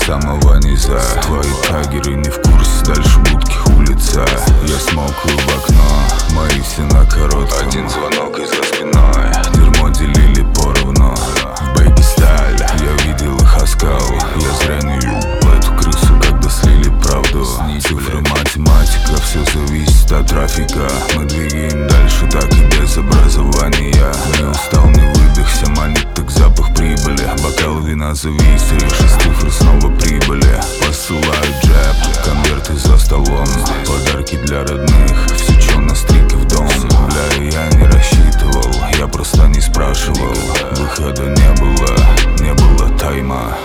самого низа. Твои тагеры не в курсе, дальше будки улица. Я смолкаю в окно, мои все на коротком. Один звонок и за спиной, дерьмо делили поровну. В бэйби стайле я видел их оскал. Я зря не ебал эту крысу, когда слили правду. Цифры, математика, все зависит от трафика. Мы двигаем дальше, так и без образования. Не устал, не выдохся, манит так запах прибыли. Бокал вина зависит, шесть цифр снова прибыли. Посылаю джеб, конверты за столом. Подарки для родных, все чё на стрике в дом. Бля, я не рассчитывал, я просто не спрашивал. Выхода не было тайма.